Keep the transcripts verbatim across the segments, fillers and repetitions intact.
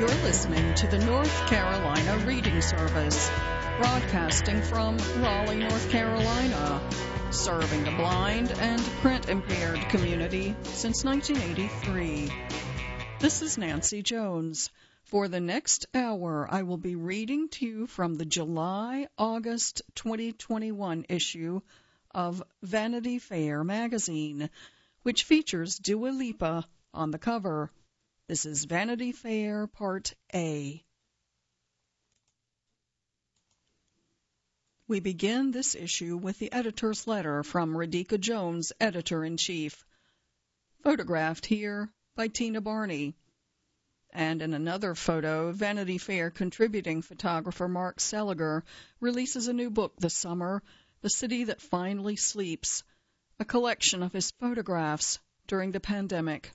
You're listening to the North Carolina Reading Service, broadcasting from Raleigh, North Carolina, serving the blind and print-impaired community since nineteen eighty-three. This is Nancy Jones. For the next hour, I will be reading to you from the July-August twenty twenty-one issue of Vanity Fair magazine, which features Dua Lipa on the cover. This is Vanity Fair Part A. We begin this issue with the editor's letter from Radhika Jones, editor-in-chief, photographed here by Tina Barney. And in another photo, Vanity Fair contributing photographer Mark Seliger releases a new book this summer, The City That Finally Sleeps, a collection of his photographs during the pandemic.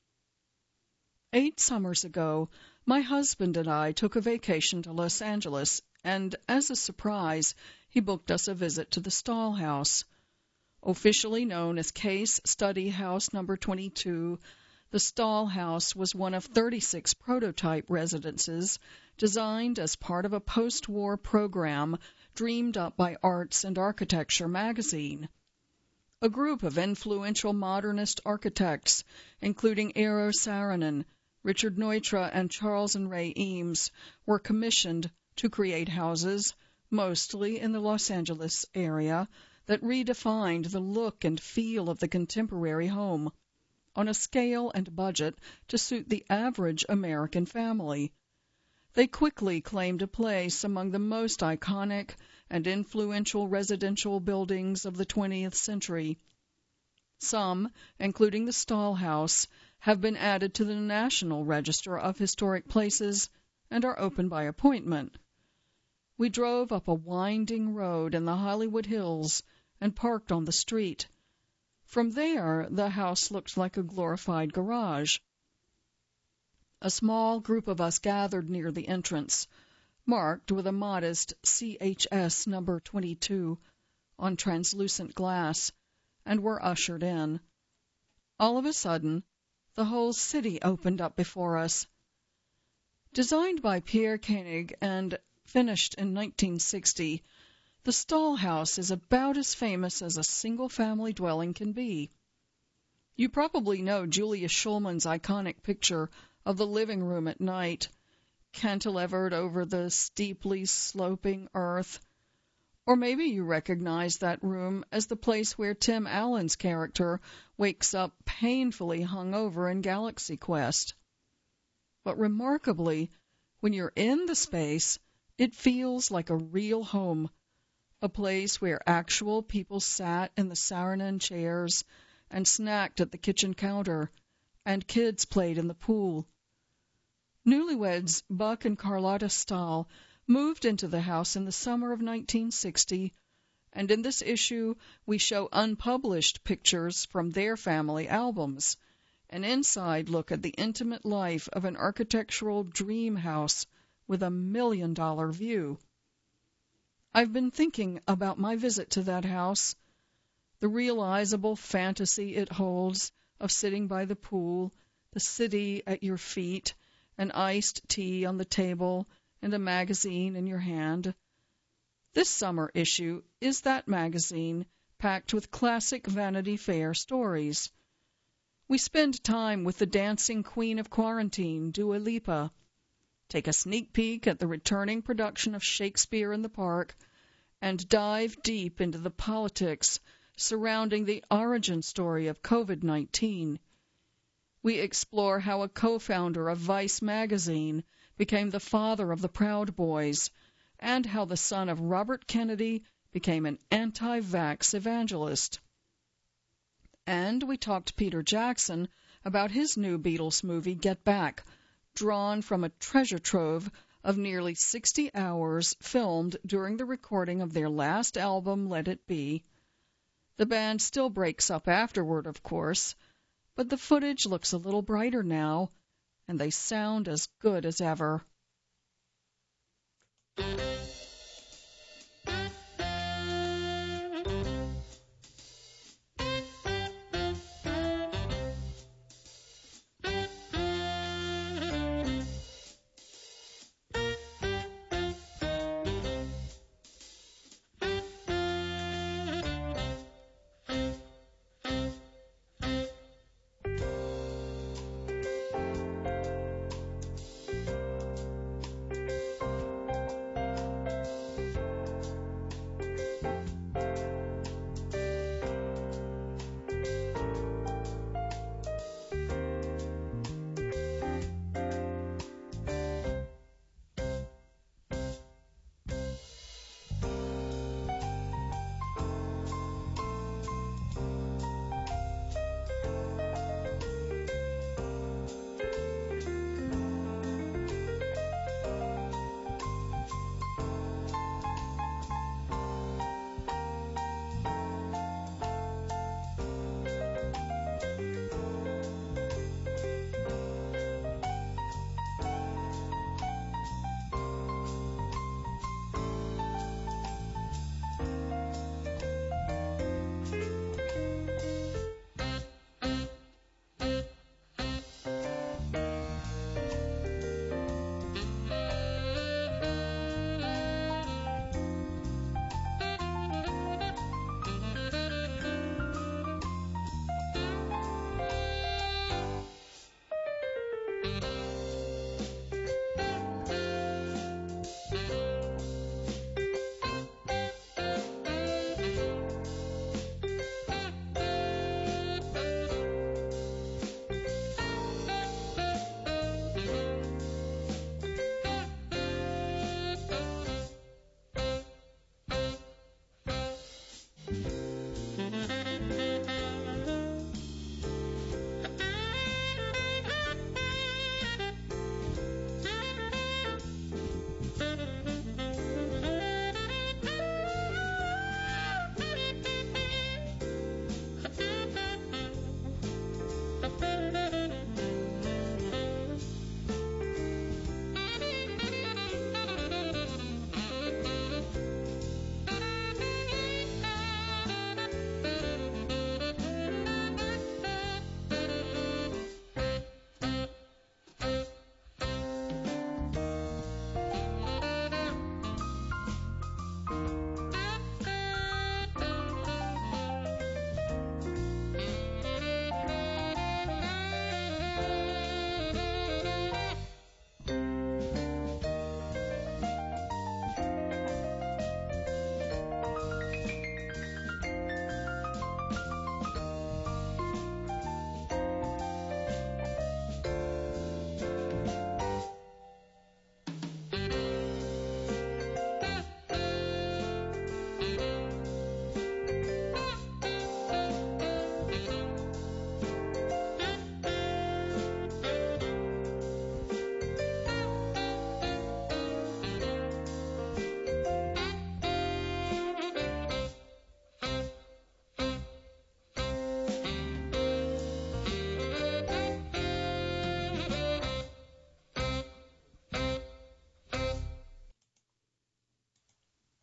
Eight summers ago, my husband and I took a vacation to Los Angeles, and as a surprise, he booked us a visit to the Stahl House. Officially known as Case Study House Number twenty-two, the Stahl House was one of thirty-six prototype residences designed as part of a post-war program dreamed up by Arts and Architecture magazine. A group of influential modernist architects, including Eero Saarinen, Richard Neutra, and Charles and Ray Eames, were commissioned to create houses, mostly in the Los Angeles area, that redefined the look and feel of the contemporary home, on a scale and budget to suit the average American family. They quickly claimed a place among the most iconic and influential residential buildings of the twentieth century. Some, including the Stahl House, have been added to the National Register of Historic Places and are open by appointment. We drove up a winding road in the Hollywood Hills and parked on the street. From there, the house looked like a glorified garage. A small group of us gathered near the entrance, marked with a modest C H S number twenty-two on translucent glass, and were ushered in. All of a sudden, the whole city opened up before us. Designed by Pierre Koenig and finished in nineteen sixty, the Stahl House is about as famous as a single-family dwelling can be. You probably know Julia Schulman's iconic picture of the living room at night, cantilevered over the steeply sloping earth. Or maybe you recognize that room as the place where Tim Allen's character wakes up painfully hungover in Galaxy Quest. But remarkably, when you're in the space, it feels like a real home, a place where actual people sat in the Saarinen chairs and snacked at the kitchen counter, and kids played in the pool. Newlyweds Buck and Carlotta Stahl moved into the house in the summer of nineteen sixty, and in this issue we show unpublished pictures from their family albums, an inside look at the intimate life of an architectural dream house with a million-dollar view. I've been thinking about my visit to that house, the realizable fantasy it holds of sitting by the pool, the city at your feet, an iced tea on the table, and a magazine in your hand. This summer issue is that magazine, packed with classic Vanity Fair stories. We spend time with the dancing queen of quarantine, Dua Lipa, take a sneak peek at the returning production of Shakespeare in the Park, and dive deep into the politics surrounding the origin story of COVID nineteen. We explore how a co-founder of Vice magazine became the father of the Proud Boys, and how the son of Robert Kennedy became an anti-vax evangelist. And we talked to Peter Jackson about his new Beatles movie, Get Back, drawn from a treasure trove of nearly sixty hours filmed during the recording of their last album, Let It Be. The band still breaks up afterward, of course, but the footage looks a little brighter now, and they sound as good as ever.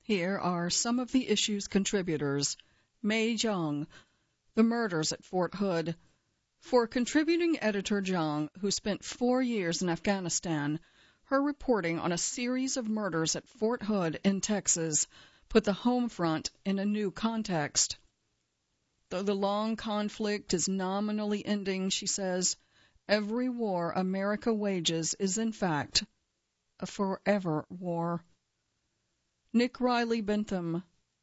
Here are some of the issue's contributors. Mei Zhang, The Murders at Fort Hood. For contributing editor Zhang, who spent four years in Afghanistan, her reporting on a series of murders at Fort Hood in Texas put the home front in a new context. Though the long conflict is nominally ending, she says, every war America wages is, in fact, a forever war. Nick Riley Bentham,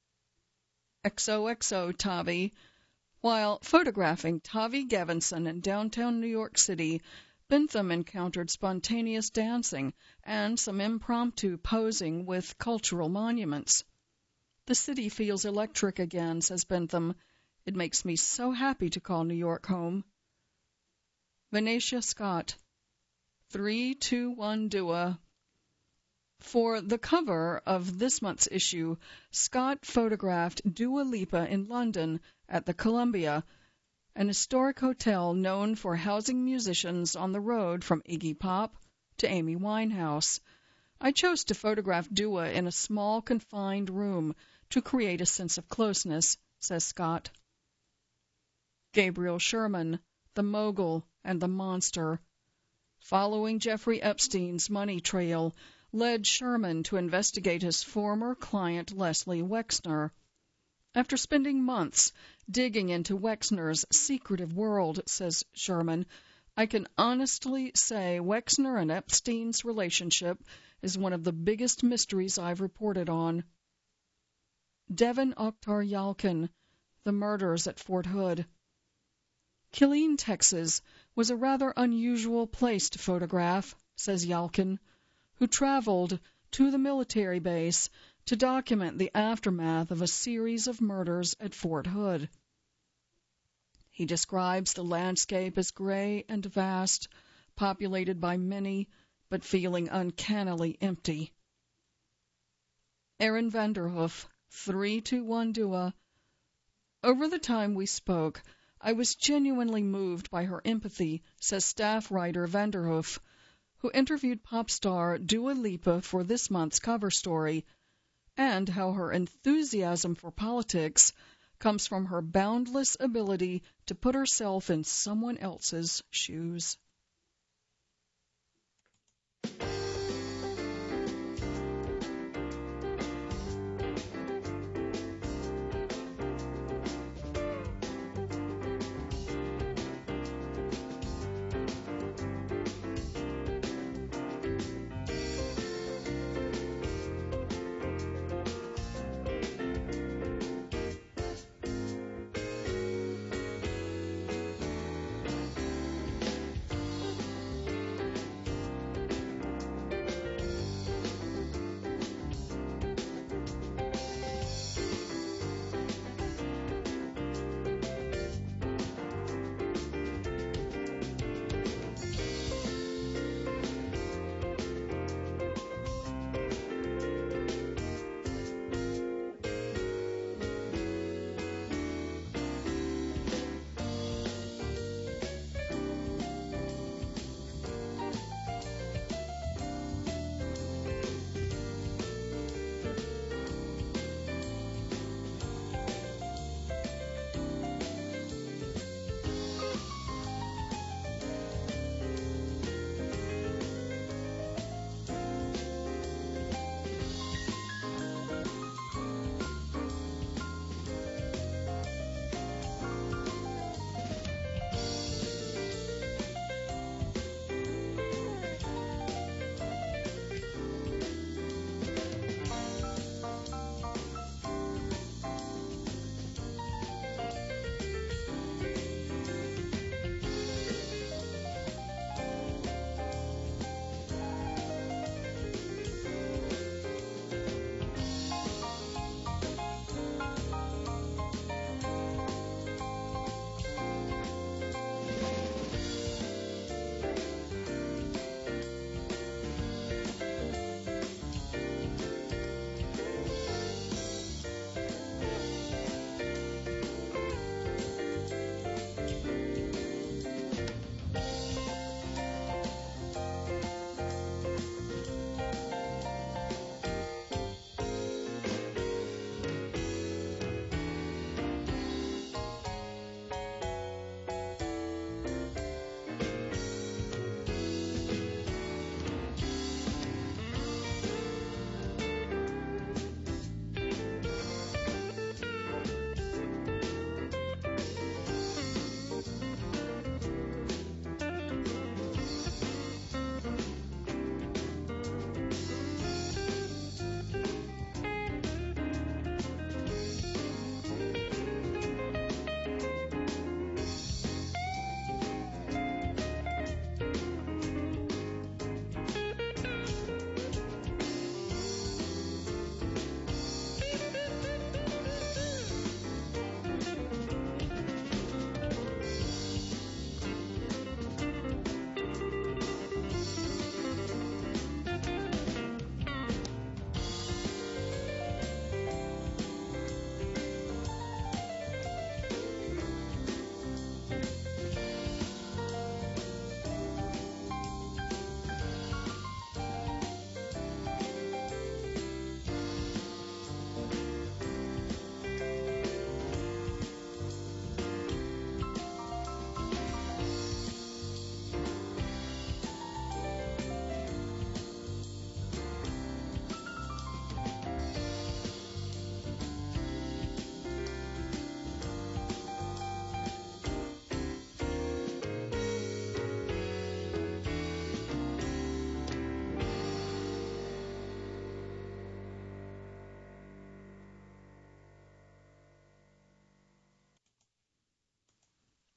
X O X O Tavi. While photographing Tavi Gevinson in downtown New York City, Bentham encountered spontaneous dancing and some impromptu posing with cultural monuments. The city feels electric again, says Bentham. It makes me so happy to call New York home. Venetia Scott, three two one Dua. For the cover of this month's issue, Scott photographed Dua Lipa in London at the Columbia, an historic hotel known for housing musicians on the road from Iggy Pop to Amy Winehouse. I chose to photograph Dua in a small, confined room to create a sense of closeness, says Scott. Gabriel Sherman, The Mogul and the Monster. Following Jeffrey Epstein's money trail led Sherman to investigate his former client Leslie Wexner. After spending months digging into Wexner's secretive world, says Sherman, I can honestly say Wexner and Epstein's relationship is one of the biggest mysteries I've reported on. Devin Oktar Yalkin, The Murders at Fort Hood. Killeen, Texas, was a rather unusual place to photograph, says Yalkin, who traveled to the military base to document the aftermath of a series of murders at Fort Hood. He describes the landscape as gray and vast, populated by many, but feeling uncannily empty. Erin Vanderhoof, three two one Dua. Over the time we spoke, I was genuinely moved by her empathy, says staff writer Vanderhoof, who interviewed pop star Dua Lipa for this month's cover story, and how her enthusiasm for politics comes from her boundless ability to put herself in someone else's shoes.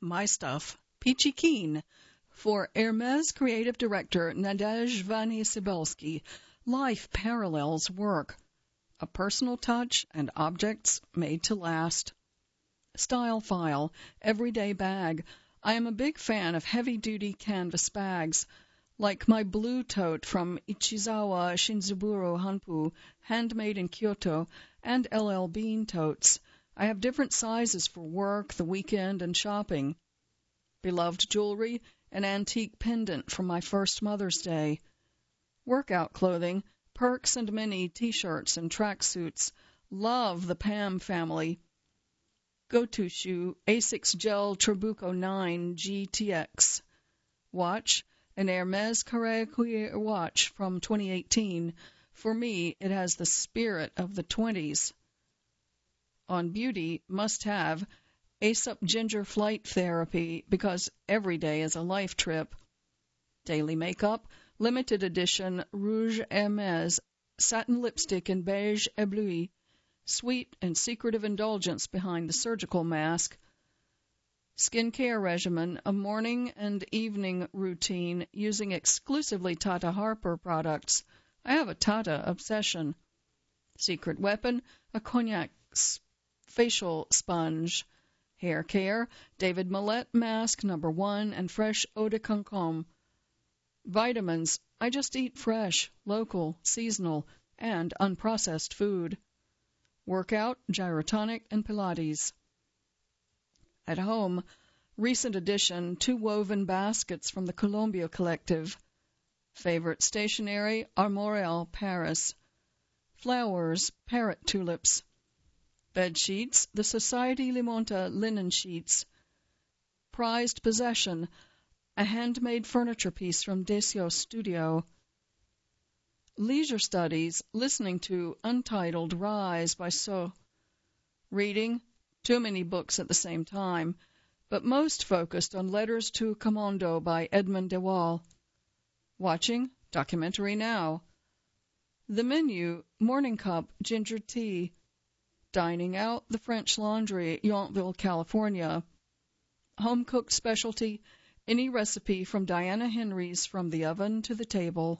My Stuff, Peachy Keen. For Hermes creative director Nadezh Vany-Cybulski, life parallels work. A personal touch and objects made to last. Style File, everyday bag. I am a big fan of heavy-duty canvas bags, like my blue tote from Ichizawa Shinzaburo Hanpu, handmade in Kyoto, and L L Bean totes. I have different sizes for work, the weekend, and shopping. Beloved jewelry, an antique pendant from my first Mother's Day. Workout clothing, Perks and Mini t-shirts and tracksuits. Love the Pam family. Go-to shoe, Asics Gel Trabuco nine G T X. Watch, an Hermes Carré Cuir watch from twenty eighteen. For me, it has the spirit of the twenties. On beauty, must have, Aesop Ginger Flight Therapy, because every day is a life trip. Daily makeup, limited edition Rouge Hermes, satin lipstick in beige ébloui, sweet and secretive indulgence behind the surgical mask. Skincare regimen, a morning and evening routine using exclusively Tata Harper products. I have a Tata obsession. Secret weapon, a cognac facial sponge. Hair care, David Millett mask number one and fresh eau de concombre. Vitamins, I just eat fresh, local, seasonal, and unprocessed food. Workout, gyrotonic, and Pilates. At home, recent addition, two woven baskets from the Columbia Collective. Favorite stationery, Armorel, Paris. Flowers, parrot tulips. Bed sheets, the Society Limonta linen sheets. Prized possession, a handmade furniture piece from Desio Studio. Leisure studies, listening to Untitled Rise by So. Reading, too many books at the same time, but most focused on Letters to Commando by Edmund de Waal. Watching, documentary now. The menu, morning cup, ginger tea. Dining out, the French Laundry, Yountville, California. Home-cooked specialty, any recipe from Diana Henry's From the Oven to the Table.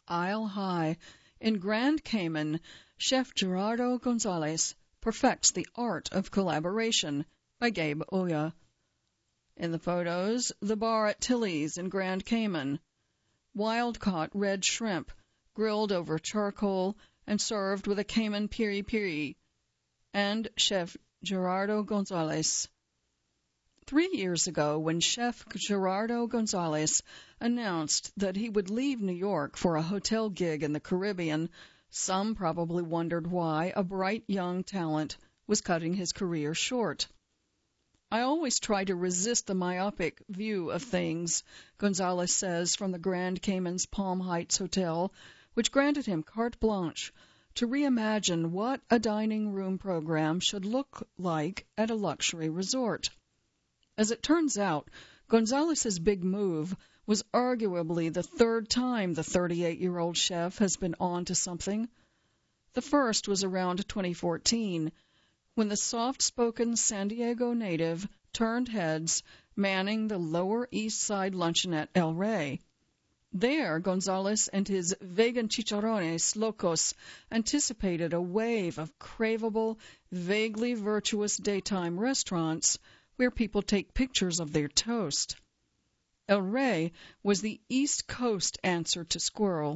Isle High, in Grand Cayman, Chef Gerardo Gonzalez perfects the art of collaboration by Gabe Oya. In the photos, the bar at Tilly's in Grand Cayman, wild-caught red shrimp grilled over charcoal and served with a Cayman piri-piri, and Chef Gerardo Gonzalez. Three years ago, when Chef Gerardo Gonzalez announced that he would leave New York for a hotel gig in the Caribbean, some probably wondered why a bright young talent was cutting his career short. I always try to resist the myopic view of things, Gonzalez says from the Grand Cayman's Palm Heights Hotel, which granted him carte blanche to reimagine what a dining room program should look like at a luxury resort. As it turns out, Gonzalez's big move was arguably the third time the thirty-eight-year-old chef has been on to something. The first was around twenty fourteen, when the soft-spoken San Diego native turned heads manning the Lower East Side luncheonette El Rey. There, Gonzalez and his vegan chicharrones locos anticipated a wave of craveable, vaguely virtuous daytime restaurants where people take pictures of their toast. El Rey was the East Coast answer to Squirrel.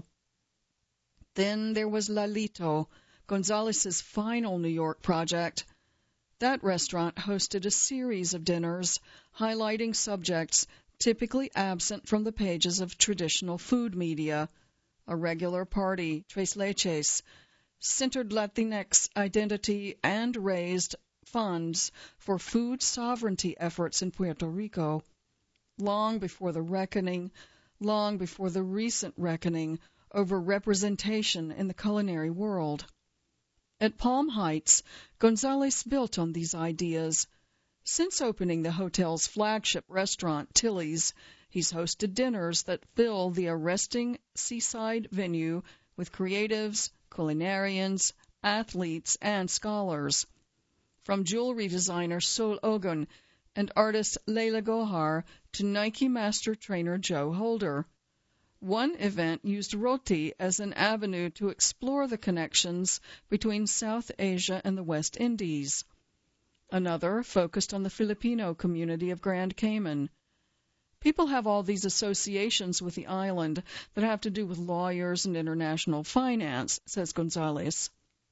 Then there was Lalito, Gonzalez's final New York project. That restaurant hosted a series of dinners highlighting subjects typically absent from the pages of traditional food media. A regular party, Tres Leches, centered Latinx identity and raised funds for food sovereignty efforts in Puerto Rico. Long before the reckoning, long before the recent reckoning over representation in the culinary world. At Palm Heights, Gonzalez built on these ideas. Since opening the hotel's flagship restaurant, Tilly's, he's hosted dinners that fill the arresting seaside venue with creatives, culinarians, athletes, and scholars. From jewelry designer Sol Ogun and artist Leila Gohar to Nike master trainer Joe Holder. One event used roti as an avenue to explore the connections between South Asia and the West Indies. Another focused on the Filipino community of Grand Cayman. People have all these associations with the island that have to do with lawyers and international finance, says Gonzalez.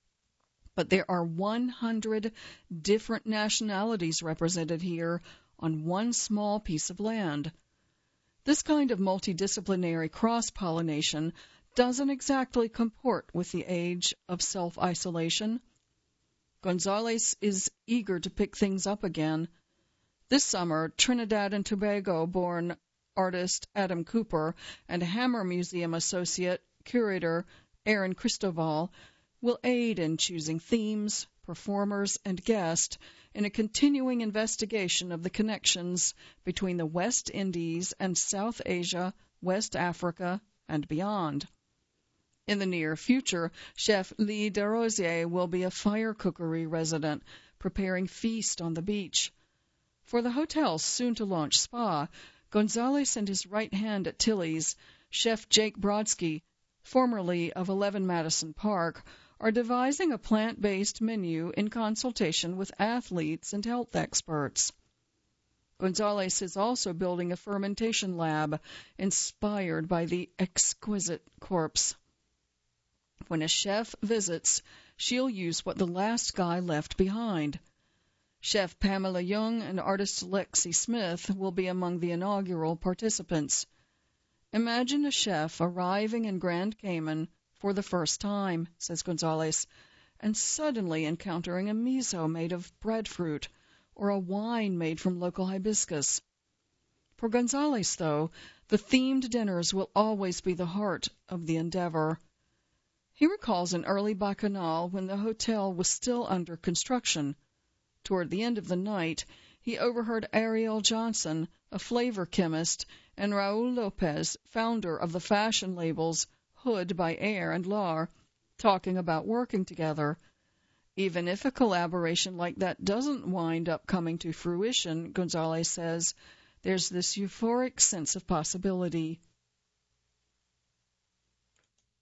But there are one hundred different nationalities represented here on one small piece of land. This kind of multidisciplinary cross-pollination doesn't exactly comport with the age of self-isolation. Gonzalez is eager to pick things up again. This summer, Trinidad and Tobago-born artist Adam Cooper and Hammer Museum associate curator Aaron Cristobal will aid in choosing themes, performers, and guests in a continuing investigation of the connections between the West Indies and South Asia, West Africa, and beyond. In the near future, Chef Lee Desrosiers will be a fire cookery resident, preparing feast on the beach. For the hotel's soon-to-launch spa, Gonzalez and his right hand at Tilly's, Chef Jake Brodsky, formerly of eleven Madison Park, are devising a plant-based menu in consultation with athletes and health experts. Gonzalez is also building a fermentation lab inspired by the exquisite corpse. When a chef visits, she'll use what the last guy left behind. Chef Pamela Young and artist Lexi Smith will be among the inaugural participants. Imagine a chef arriving in Grand Cayman for the first time, says Gonzalez, and suddenly encountering a miso made of breadfruit or a wine made from local hibiscus. For Gonzalez, though, the themed dinners will always be the heart of the endeavor. He recalls an early bacchanal when the hotel was still under construction. Toward the end of the night, he overheard Ariel Johnson, a flavor chemist, and Raul Lopez, founder of the fashion labels Hood by Air and Lar, talking about working together. Even if a collaboration like that doesn't wind up coming to fruition, Gonzalez says, there's this euphoric sense of possibility.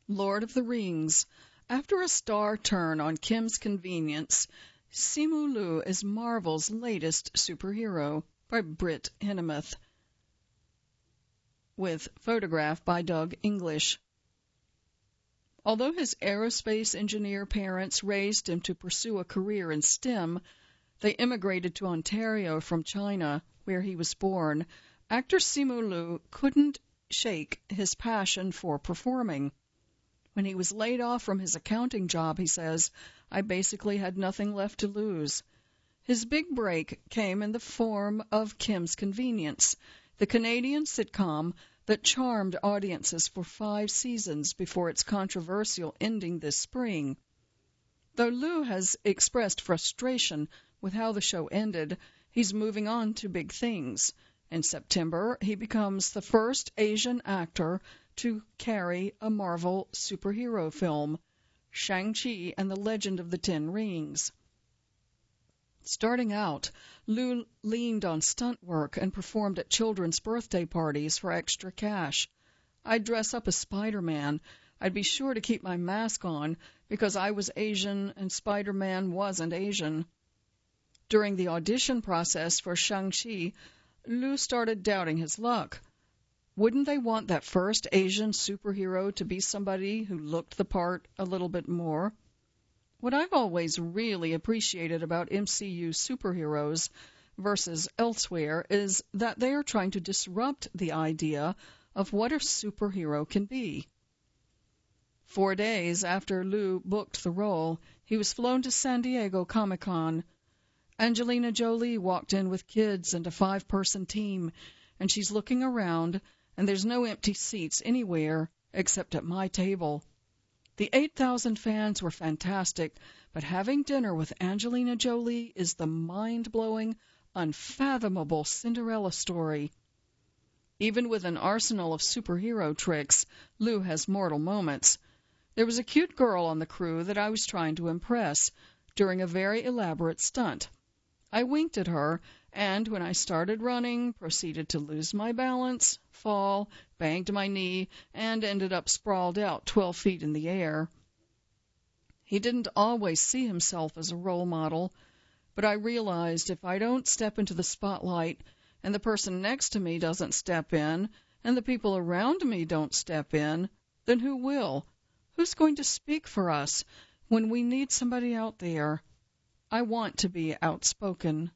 Lord of the Rings. After a star turn on Kim's Convenience, Simu Liu is Marvel's latest superhero, by Britt Hinnemeth, with photograph by Doug English. Although his aerospace engineer parents raised him to pursue a career in STEM, they immigrated to Ontario from China, where he was born. Actor Simu Liu couldn't shake his passion for performing. When he was laid off from his accounting job, he says, "I basically had nothing left to lose." His big break came in the form of Kim's Convenience, the Canadian sitcom that charmed audiences for five seasons before its controversial ending this spring. Though Liu has expressed frustration with how the show ended, he's moving on to big things. In September, he becomes the first Asian actor to carry a Marvel superhero film, Shang-Chi and the Legend of the Ten Rings. Starting out, Liu leaned on stunt work and performed at children's birthday parties for extra cash. I'd dress up as Spider-Man. I'd be sure to keep my mask on because I was Asian and Spider-Man wasn't Asian. During the audition process for Shang-Chi, Liu started doubting his luck. Wouldn't they want that first Asian superhero to be somebody who looked the part a little bit more? What I've always really appreciated about M C U superheroes versus elsewhere is that they are trying to disrupt the idea of what a superhero can be. Four days after Liu booked the role, he was flown to San Diego Comic-Con. Angelina Jolie walked in with kids and a five-person team, and she's looking around, and there's no empty seats anywhere except at my table. The eight thousand fans were fantastic, but having dinner with Angelina Jolie is the mind-blowing, unfathomable Cinderella story. Even with an arsenal of superhero tricks, Liu has mortal moments. There was a cute girl on the crew that I was trying to impress during a very elaborate stunt. I winked at her, and when I started running, proceeded to lose my balance, fall, banged my knee, and ended up sprawled out twelve feet in the air. He didn't always see himself as a role model, but I realized if I don't step into the spotlight, and the person next to me doesn't step in, and the people around me don't step in, then who will? Who's going to speak for us when we need somebody out there? I want to be outspoken.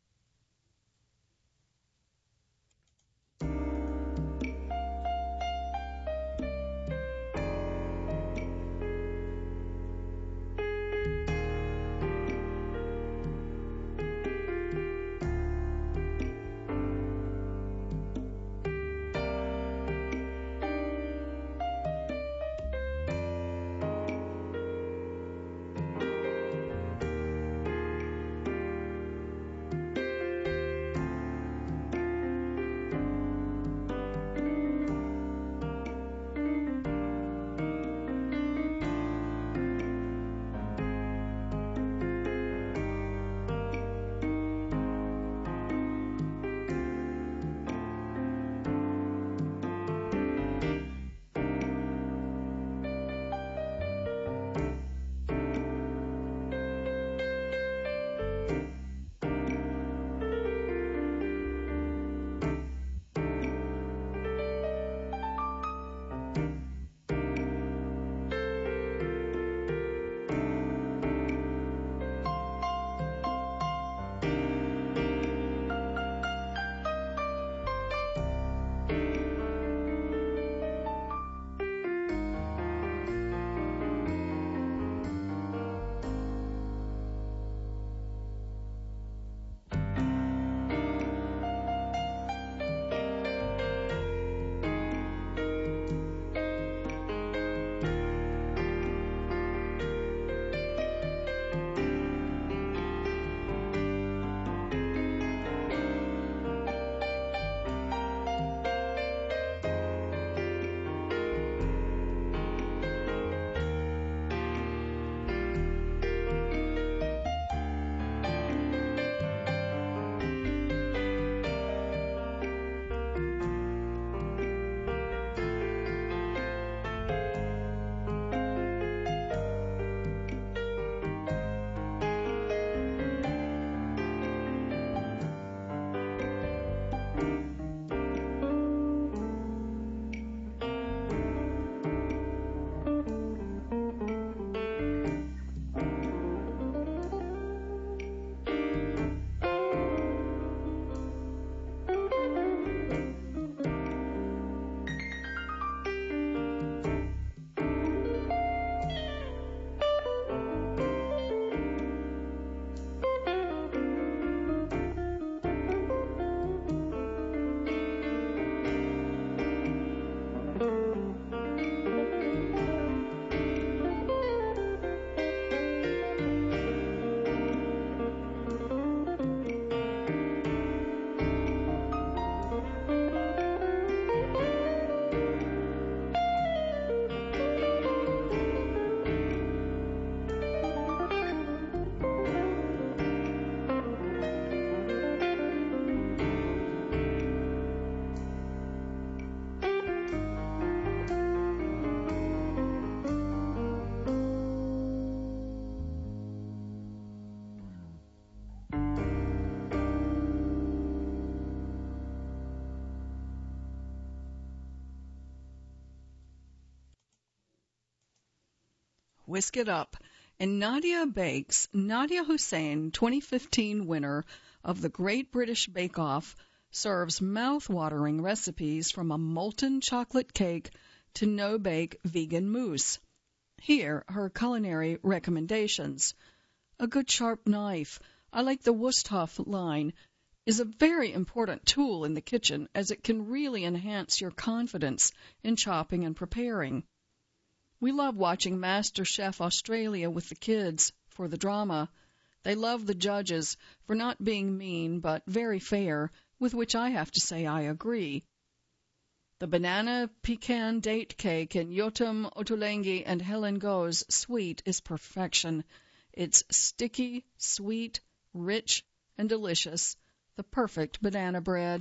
whisk it up, and Nadia Bakes, Nadia Hussain, twenty fifteen winner of the Great British Bake Off, serves mouth-watering recipes from a molten chocolate cake to no-bake vegan mousse. Here her culinary recommendations. A good sharp knife, I like the Wusthof line, is a very important tool in the kitchen as it can really enhance your confidence in chopping and preparing. We love watching MasterChef Australia with the kids for the drama. They love the judges for not being mean but very fair, with which I have to say I agree. The banana pecan date cake in Yotam Ottolenghi and Helen Go's suite is perfection. It's sticky, sweet, rich, and delicious. The perfect banana bread.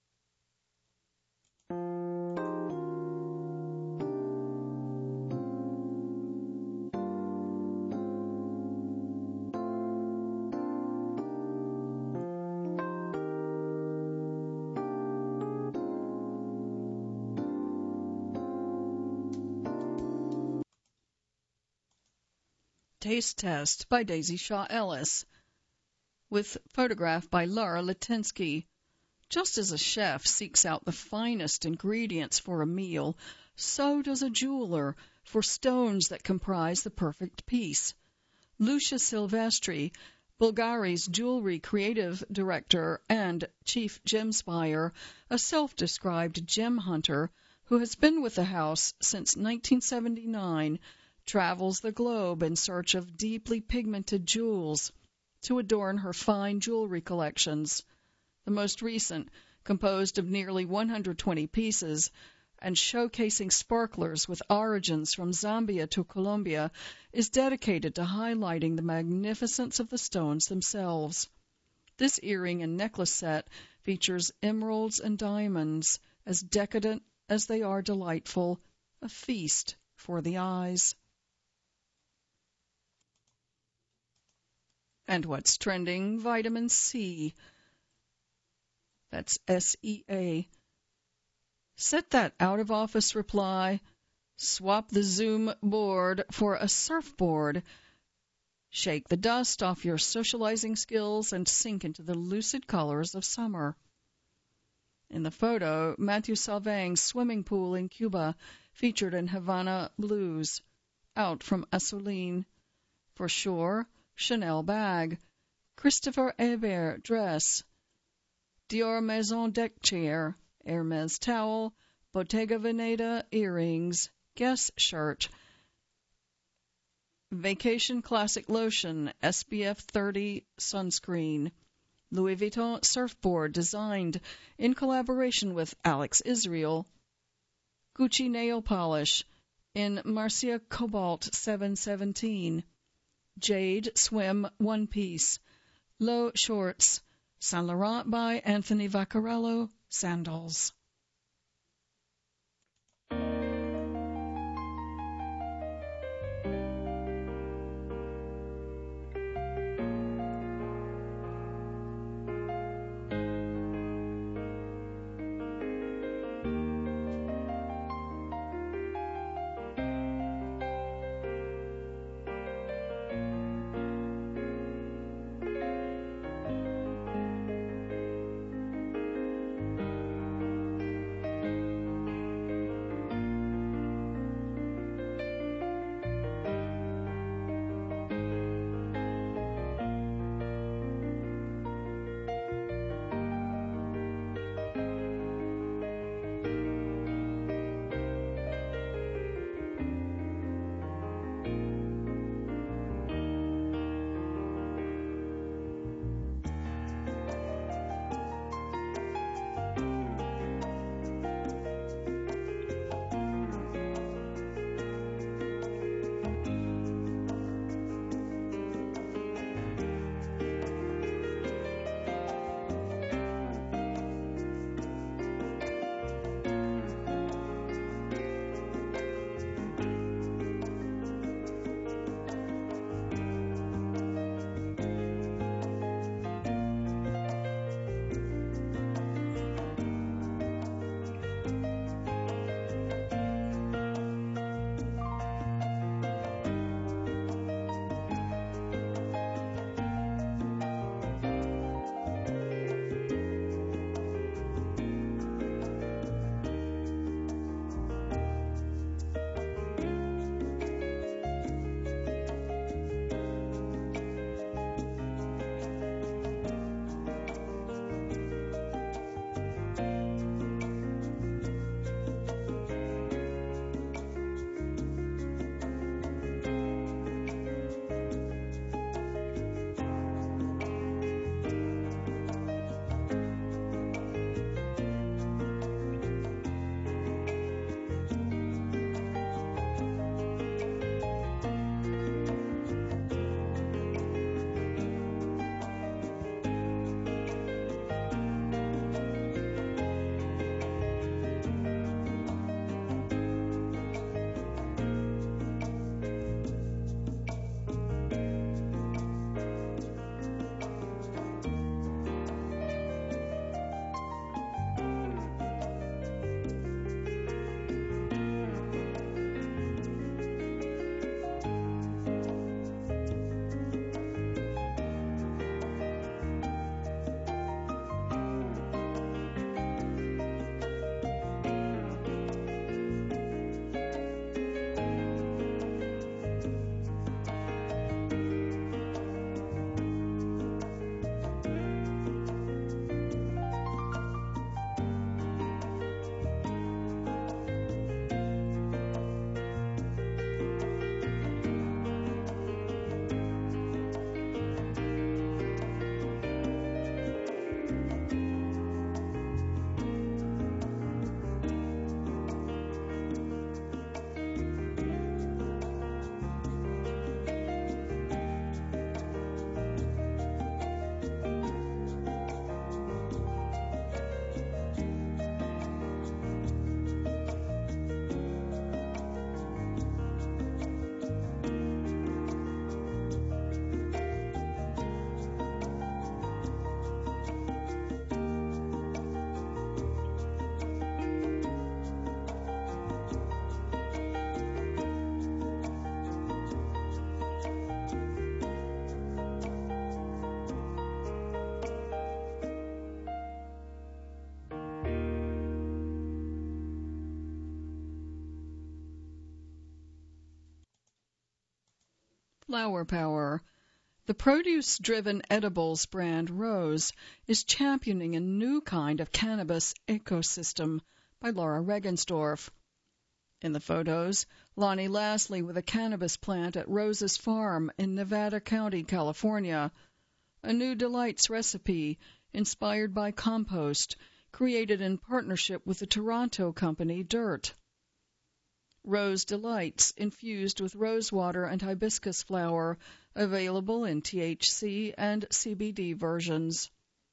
Taste Test by Daisy Shaw Ellis, with photograph by Laura Litinsky. Just as a chef seeks out the finest ingredients for a meal, so does a jeweler for stones that comprise the perfect piece. Lucia Silvestri, Bulgari's jewelry creative director and chief gem buyer, a self-described gem hunter who has been with the house since nineteen seventy-nine, travels the globe in search of deeply pigmented jewels to adorn her fine jewelry collections. The most recent, composed of nearly one hundred twenty pieces and showcasing sparklers with origins from Zambia to Colombia, is dedicated to highlighting the magnificence of the stones themselves. This earring and necklace set features emeralds and diamonds, as decadent as they are delightful, a feast for the eyes. And what's trending? Vitamin C. That's S E A. Set that out-of-office reply. Swap the Zoom board for a surfboard. Shake the dust off your socializing skills and sink into the lucid colors of summer. In the photo, Matthew Salvang's swimming pool in Cuba, featured in Havana Blues. Out from Asoline. For sure, Chanel bag, Christopher Hebert dress, Dior Maison deck chair, Hermes towel, Bottega Veneta earrings, Guess shirt, Vacation Classic lotion, S P F thirty sunscreen, Louis Vuitton surfboard designed in collaboration with Alex Israel, Gucci nail polish in Marcia Cobalt seven seventeen, Jade swim one-piece, low shorts, Saint Laurent by Anthony Vaccarello sandals. Flower power. The produce-driven edibles brand Rose is championing a new kind of cannabis ecosystem by Laura Regensdorf. In the photos, Lonnie Lasley with a cannabis plant at Rose's Farm in Nevada County, California. A new delights recipe inspired by compost, created in partnership with the Toronto company Dirt. Rose Delights, infused with rosewater and hibiscus flower, available in T H C and C B D versions.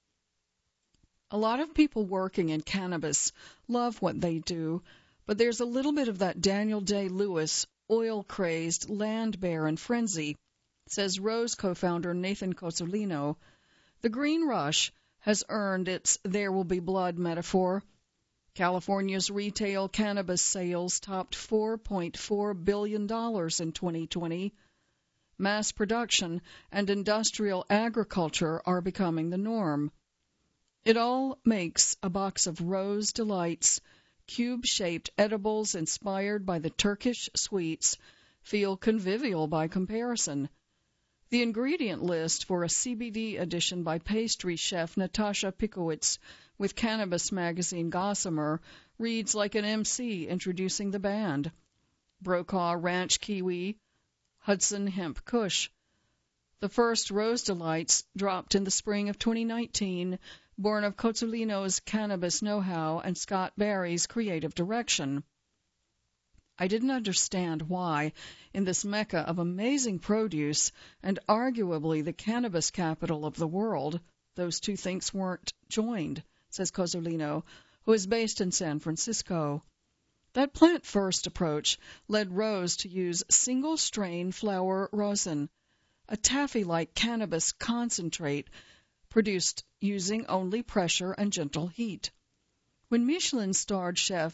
A lot of people working in cannabis love what they do, but there's a little bit of that Daniel Day-Lewis, oil-crazed land baron frenzy, says Rose co-founder Nathan Cozzolino. The green rush has earned its there will be blood metaphor. California's retail cannabis sales topped four point four billion dollars in twenty twenty. Mass production and industrial agriculture are becoming the norm. It all makes a box of Rose Delights, cube-shaped edibles inspired by the Turkish sweets, feel convivial by comparison. The ingredient list for a C B D edition by pastry chef Natasha Pikowitz with Cannabis Magazine Gossamer reads like an M C introducing the band. Brokaw Ranch Kiwi, Hudson Hemp Kush. The first Rose Delights dropped in the spring of twenty nineteen, born of Cozzolino's cannabis know-how and Scott Barry's creative direction. I didn't understand why, in this mecca of amazing produce and arguably the cannabis capital of the world, those two things weren't joined, says Cozzolino, who is based in San Francisco. That plant-first approach led Rose to use single-strain flower rosin, a taffy-like cannabis concentrate produced using only pressure and gentle heat. When Michelin-starred chef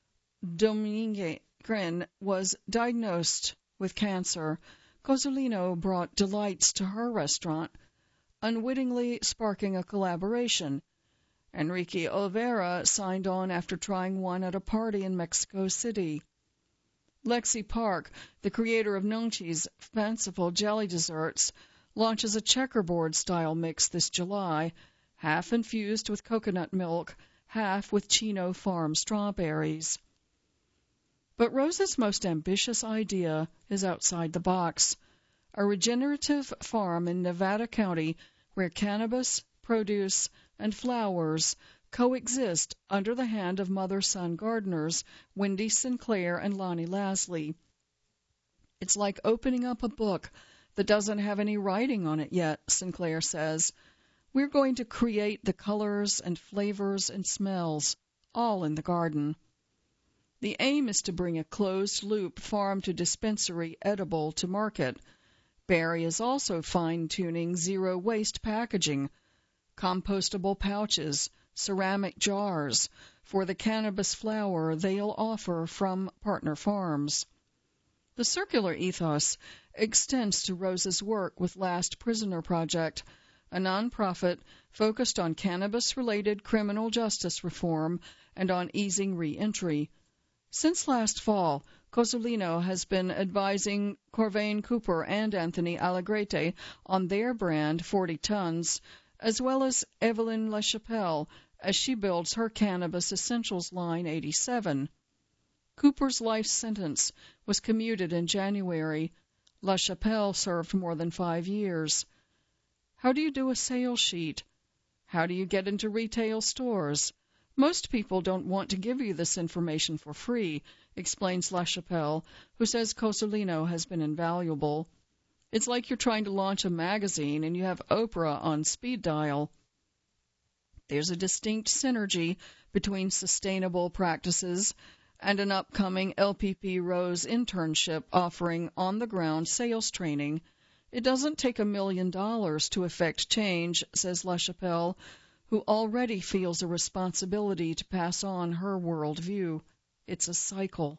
Dominique Grin was diagnosed with cancer, Cozzolino brought Delights to her restaurant, unwittingly sparking a collaboration. Enrique Olvera signed on after trying one at a party in Mexico City. Lexi Park, the creator of Nunchi's fanciful jelly desserts, launches a checkerboard-style mix this July, half infused with coconut milk, half with Chino Farm strawberries. But Rose's most ambitious idea is outside the box, a regenerative farm in Nevada County where cannabis, produce, and flowers coexist under the hand of mother-son gardeners Wendy Sinclair and Lonnie Lasley. It's like opening up a book that doesn't have any writing on it yet, Sinclair says. We're going to create the colors and flavors and smells, all in the garden. The aim is to bring a closed-loop farm-to-dispensary edible to market. Barry is also fine-tuning zero-waste packaging, compostable pouches, ceramic jars for the cannabis flower they'll offer from partner farms. The circular ethos extends to Rose's work with Last Prisoner Project, a nonprofit focused on cannabis-related criminal justice reform and on easing re-entry. Since last fall, Cozzolino has been advising Corvain Cooper and Anthony Allegrete on their brand forty tons, as well as Evelyn LaChapelle as she builds her Cannabis Essentials line eighty-seven. Cooper's life sentence was commuted in January. LaChapelle served more than five years. How do you do a sales sheet? How do you get into retail stores? Most people don't want to give you this information for free, explains LaChapelle, who says Cozzolino has been invaluable. It's like you're trying to launch a magazine and you have Oprah on speed dial. There's a distinct synergy between sustainable practices and an upcoming L P P Rose internship offering on-the-ground sales training. It doesn't take a million dollars to effect change, says LaChapelle, who already feels a responsibility to pass on her worldview. It's a cycle.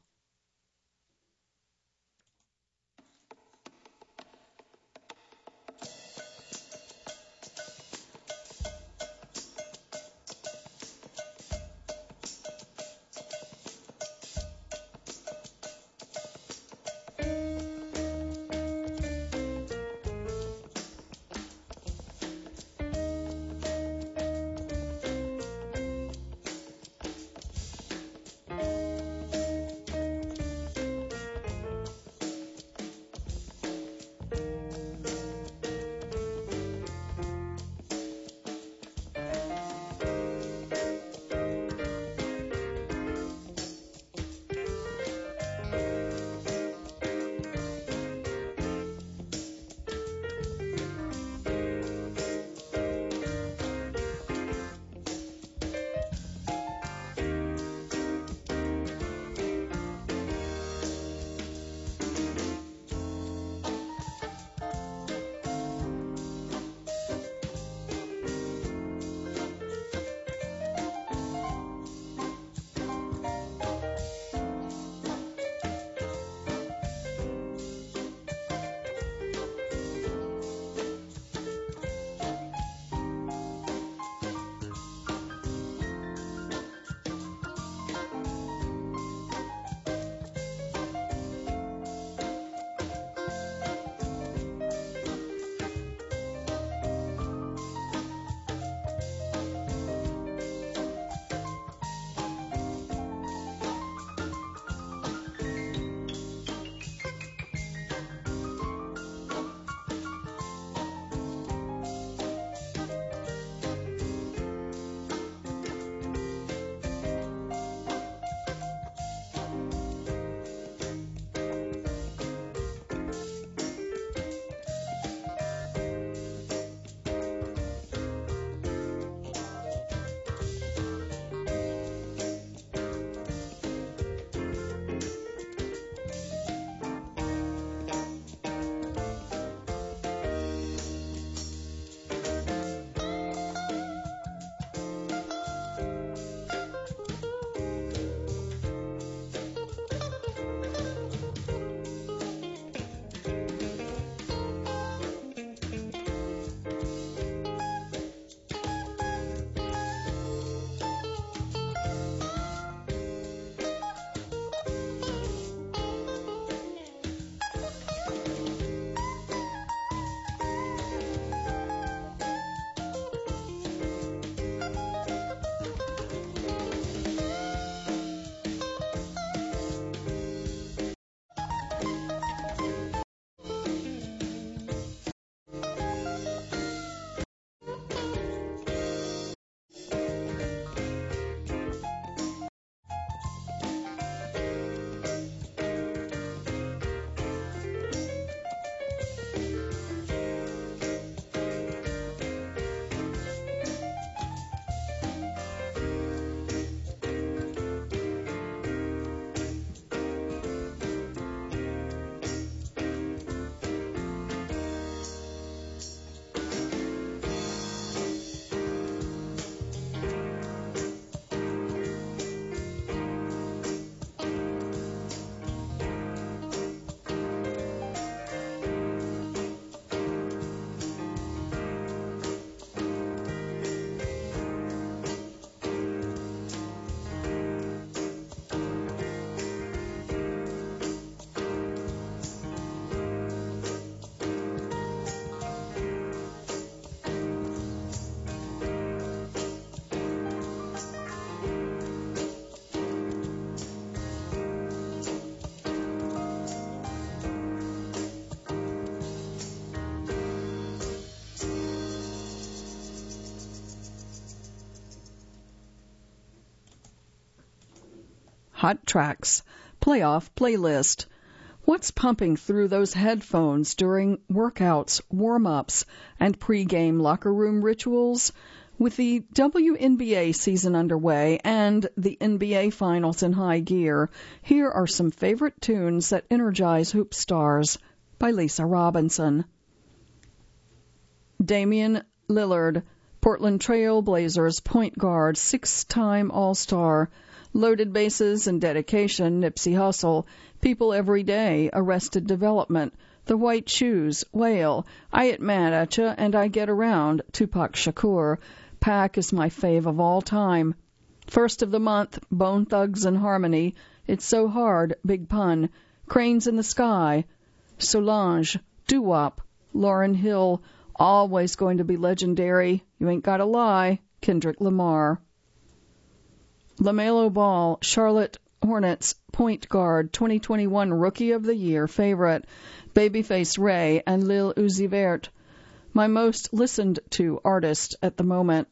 hot tracks, playoff playlist. What's pumping through those headphones during workouts, warm-ups, and pre-game locker room rituals? With the W N B A season underway and the N B A Finals in high gear, here are some favorite tunes that energize hoop stars by Lisa Robinson. Damian Lillard, Portland Trail Blazers point guard, six-time All-Star. Loaded Bases and Dedication, Nipsey Hussle. People Every Day, Arrested Development. The White Shoes, Whale. I Get Mad at Ya and I Get Around, Tupac Shakur. Pac is my fave of all time. First of the Month, Bone Thugs and Harmony. It's So Hard, Big Pun. Cranes in the Sky. Solange, Doo-Wop. Lauryn Hill, Always Going to Be Legendary. You Ain't Gotta Lie, Kendrick Lamar. LaMelo Ball, Charlotte Hornets point guard, twenty twenty-one Rookie of the Year favorite, Babyface Ray and Lil Uzi Vert. My most listened to artist at the moment.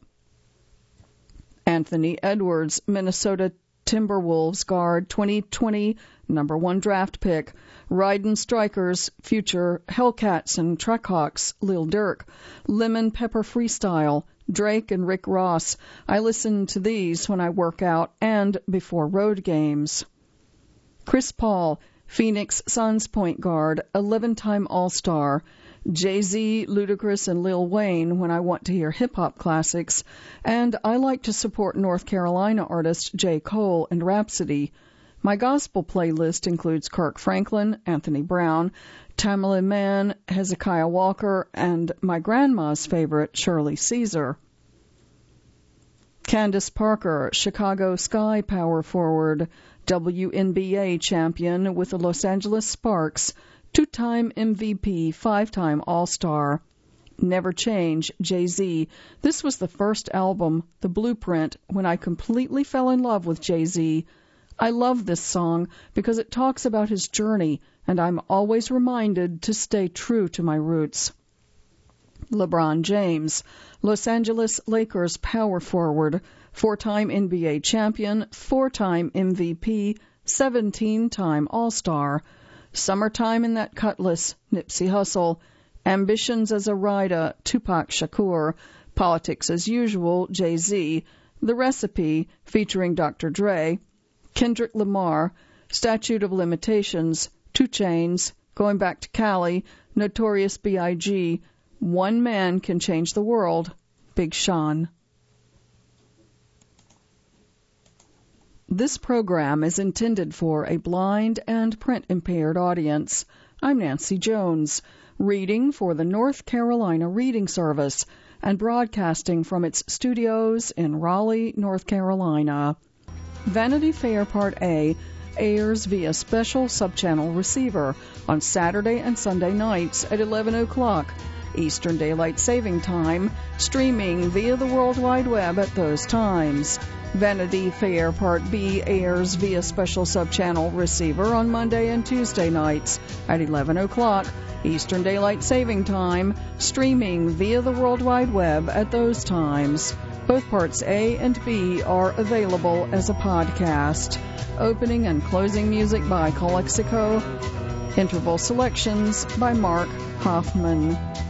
Anthony Edwards, Minnesota Timberwolves guard, twenty twenty number one draft pick. Ryden Strikers, future Hellcats and Trackhawks, Lil Durk. Lemon Pepper Freestyle, Drake and Rick Ross. I listen to these when I work out and before road games. Chris Paul, Phoenix Suns point guard, eleven-time All-Star. Jay-Z, Ludacris, and Lil Wayne when I want to hear hip-hop classics. And I like to support North Carolina artist J. Cole and Rhapsody. My gospel playlist includes Kirk Franklin, Anthony Brown, Tamela Mann, Hezekiah Walker, and my grandma's favorite, Shirley Caesar. Candace Parker, Chicago Sky power forward, W N B A champion with the Los Angeles Sparks, two-time M V P, five-time All-Star. Never Change, Jay-Z. This was the first album, The Blueprint, when I completely fell in love with Jay-Z. I love this song because it talks about his journey, and I'm always reminded to stay true to my roots. LeBron James, Los Angeles Lakers power forward, four-time N B A champion, four-time M V P, seventeen-time All-Star. Summertime in That Cutlass, Nipsey Hussle. Ambitions as a Rider, Tupac Shakur. Politics as Usual, Jay-Z. The Recipe, featuring Doctor Dre. Kendrick Lamar. Statute of Limitations, two Chainz. Going Back to Cali, Notorious B I G One Man Can Change the World, Big Sean. This program is intended for a blind and print-impaired audience. I'm Nancy Jones, reading for the North Carolina Reading Service and broadcasting from its studios in Raleigh, North Carolina. Vanity Fair Part A airs via special subchannel receiver on Saturday and Sunday nights at eleven o'clock Eastern Daylight Saving Time, streaming via the World Wide Web at those times. Vanity Fair Part B airs via special subchannel receiver on Monday and Tuesday nights at eleven o'clock Eastern Daylight Saving Time, streaming via the World Wide Web at those times. Both Parts A and B are available as a podcast. Opening and closing music by Calexico. Interval selections by Mark Hoffman.